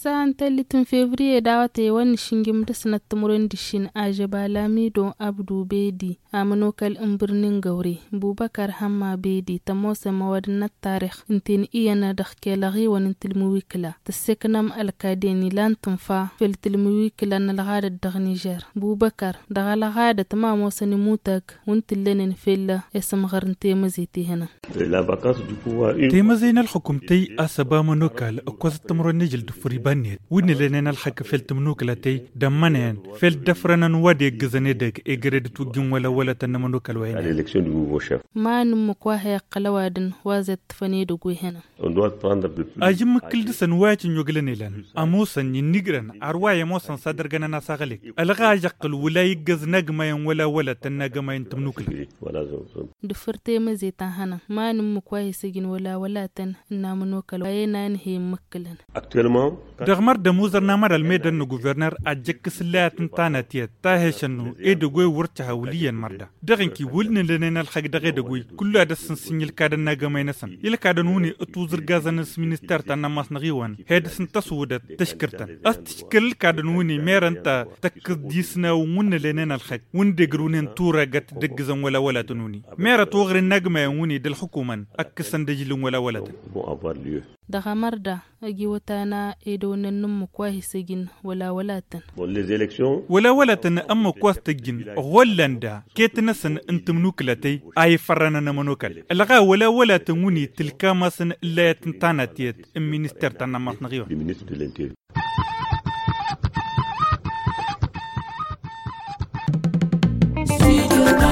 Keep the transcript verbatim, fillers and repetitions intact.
Sa'an tallitin Fevriye da wata yawan shingim da sanat tumurin dishin a Jabalami don Abdu Bedi a manokal in birnin Gaure, Bubakar Hamma Bedi ta Mosa mawadin tarikh intin iya na da kelari wani tilmi wikila ta seknam alkadeni lantin fa fil tilmi wikila na lagada da Niger. Bubakar da lagada ta ma Mosa ni mutak wuntilenin fila esam garin temazi tihana. تيمزين الحكومتي أسبا منوكال أكوز تمر نجل دفري بانيت ودني لنا الحق في التمنوكلتي دمانين في الدفرنا وادي جزندك إجرد توجين ولا ولا تنمنوكال وين ما نمكواه قلوادن وازت فنيدو هنا أجمع كل دسن واجن يقلني لن أموسن ينجرن أرواي موسن صدر جنا ناسغلك ألغا يقل ولا يجز نجمة ولا ولا تنجمة تمنوكل دفرتي مزي تهنا ما نمكواه سجن ولا ولا تن نامنوكل وينا نهي مكلن دغمر دموزر نامر الميدان نو غوفرنر أجك سلات تانتيت تاهشنو إدغوي ورتها وليا مردا دغنكي ولن لنا الحق دغي دغوي كل هذا سنسين الكادن نجمة نسن إلى كادنوني أتوزر غازنس مينستر تانا ماس نغيوان هاد سنتسودت تشكرتن أستشكل كادنوني ميرنتا تكديسنا ومن لنا الحق وندغرونين تورا جت دغزن ولا ولا تنوني ميرا توغر النجمة وني دل حكومة أكسن دجلون ولا ولا daga marda agi watana edonen num kwahi sigin wala walatan wala walatan amma kwastigin hollanda ketnasan antum nuklati ay farana namonokal alga wala walatan wuni tilka masan illa tantanatiyat minister tanna masnagiyo ministre de